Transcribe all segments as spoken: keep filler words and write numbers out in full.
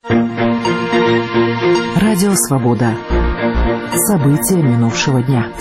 Радио «Свобода». События минувшего дня.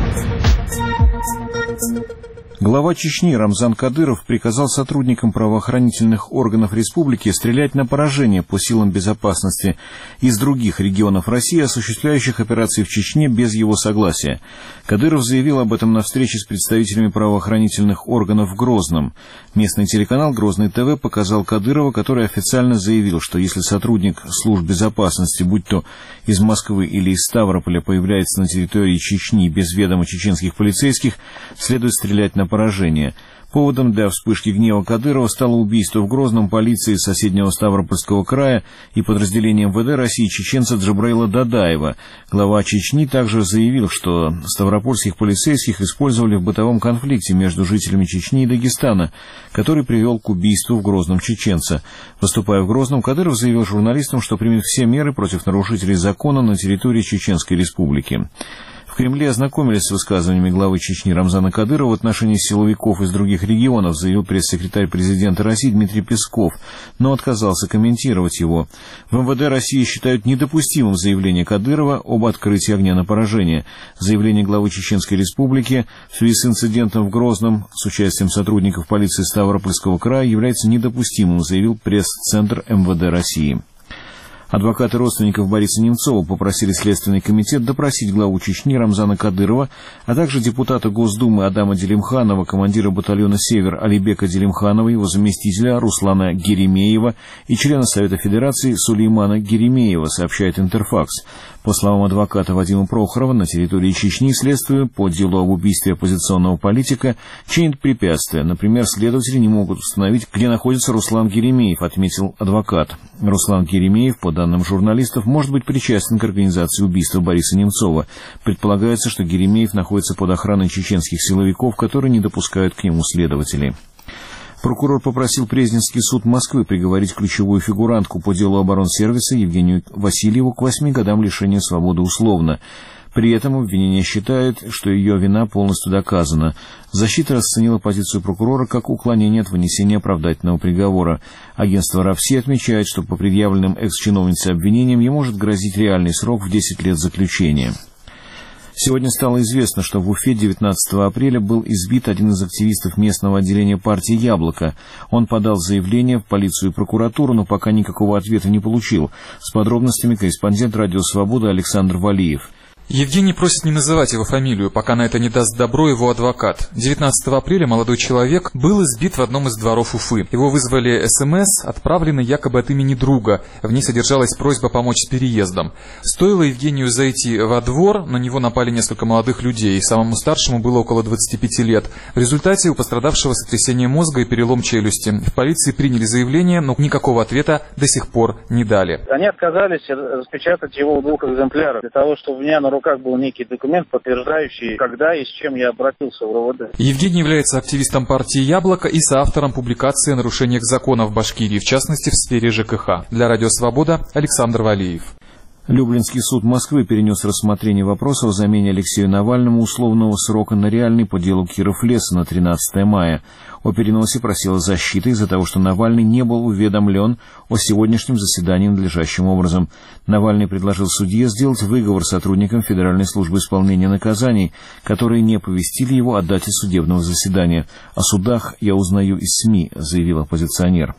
Глава Чечни Рамзан Кадыров приказал сотрудникам правоохранительных органов республики стрелять на поражение по силам безопасности из других регионов России, осуществляющих операции в Чечне без его согласия. Кадыров заявил об этом на встрече с представителями правоохранительных органов в Грозном. Местный телеканал «Грозный ТВ» показал Кадырова, который официально заявил, что если сотрудник служб безопасности, будь то из Москвы или из Ставрополя, появляется на территории Чечни без ведома чеченских полицейских, следует стрелять на поражение. Поводом для вспышки гнева Кадырова стало убийство в Грозном полиции соседнего Ставропольского края и подразделением МВД России чеченца Джабраила Дадаева. Глава Чечни также заявил, что ставропольских полицейских использовали в бытовом конфликте между жителями Чечни и Дагестана, который привел к убийству в Грозном чеченца. Выступая в Грозном, Кадыров заявил журналистам, что примет все меры против нарушителей закона на территории Чеченской Республики. В Кремле ознакомились с высказываниями главы Чечни Рамзана Кадырова в отношении силовиков из других регионов, заявил пресс-секретарь президента России Дмитрий Песков, но отказался комментировать его. В МВД России считают недопустимым заявление Кадырова об открытии огня на поражение. Заявление главы Чеченской Республики в связи с инцидентом в Грозном с участием сотрудников полиции Ставропольского края является недопустимым, заявил пресс-центр МВД России. Адвокаты родственников Бориса Немцова попросили Следственный комитет допросить главу Чечни Рамзана Кадырова, а также депутата Госдумы Адама Делимханова, командира батальона «Север» Алибека Делимханова, его заместителя Руслана Геремеева и члена Совета Федерации Сулеймана Геремеева, сообщает Интерфакс. По словам адвоката Вадима Прохорова, на территории Чечни следствие по делу об убийстве оппозиционного политика чинит препятствия. Например, следователи не могут установить, где находится Руслан Геремеев, отметил адвокат. Руслан Геремеев, по данным журналистов, может быть причастен к организации убийства Бориса Немцова. Предполагается, что Геремеев находится под охраной чеченских силовиков, которые не допускают к нему следователей. Прокурор попросил Презненский суд Москвы приговорить ключевую фигурантку по делу оборонсервиса Евгению Васильеву к восьми годам лишения свободы условно. При этом обвинение считает, что ее вина полностью доказана. Защита расценила позицию прокурора как уклонение от вынесения оправдательного приговора. Агентство РАФСИ отмечает, что по предъявленным экс-чиновнице обвинениям ей может грозить реальный срок в десять лет заключения. Сегодня стало известно, что в Уфе девятнадцатого апреля был избит один из активистов местного отделения партии «Яблоко». Он подал заявление в полицию и прокуратуру, но пока никакого ответа не получил. С подробностями корреспондент «Радио Свобода» Александр Валиев. Евгений просит не называть его фамилию, пока на это не даст добро его адвокат. девятнадцатого апреля молодой человек был избит в одном из дворов Уфы. Его вызвали СМС, отправленный якобы от имени друга. В ней содержалась просьба помочь с переездом. Стоило Евгению зайти во двор, на него напали несколько молодых людей. Самому старшему было около двадцати пяти лет. В результате у пострадавшего сотрясение мозга и перелом челюсти. В полиции приняли заявление, но никакого ответа до сих пор не дали. Они отказались распечатать его в двух экземплярах для того, чтобы у меня на руках был некий документ, подтверждающий, когда и с чем я обратился в РОВД. Евгений является активистом партии «Яблоко» и соавтором публикации о нарушениях закона в Башкирии, в частности в сфере ЖКХ. Для «Радио Свобода» Александр Валиев. Люблинский суд Москвы перенес рассмотрение вопроса о замене Алексею Навальному условного срока на реальный по делу Киров-Леса на тринадцатое мая. О переносе просила защита из-за того, что Навальный не был уведомлен о сегодняшнем заседании надлежащим образом. Навальный предложил судье сделать выговор сотрудникам Федеральной службы исполнения наказаний, которые не оповестили его о дате судебного заседания. О судах я узнаю из СМИ, заявил оппозиционер.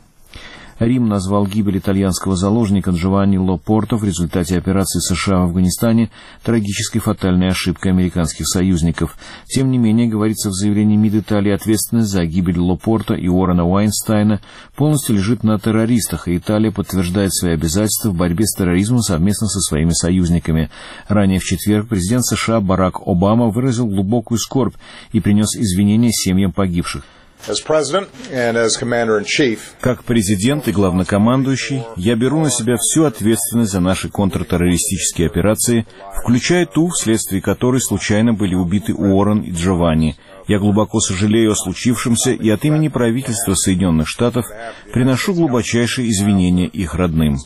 Рим назвал гибель итальянского заложника Джованни Ло Порто в результате операции США в Афганистане трагической фатальной ошибкой американских союзников. Тем не менее, говорится в заявлении МИД Италии, ответственность за гибель Ло Порто и Уоррена Уайнстайна полностью лежит на террористах, и Италия подтверждает свои обязательства в борьбе с терроризмом совместно со своими союзниками. Ранее в четверг президент США Барак Обама выразил глубокую скорбь и принес извинения семьям погибших. Как президент и главнокомандующий, я беру на себя всю ответственность за наши контртеррористические операции, включая ту, вследствие которой случайно были убиты Уоррен и Джованни. Я глубоко сожалею о случившемся и от имени правительства Соединенных Штатов приношу глубочайшие извинения их родным.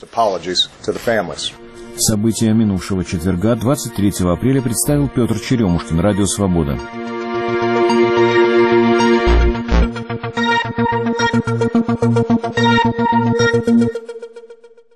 События минувшего четверга, двадцать третьего апреля, представил Петр Черемушкин, Радио Свобода.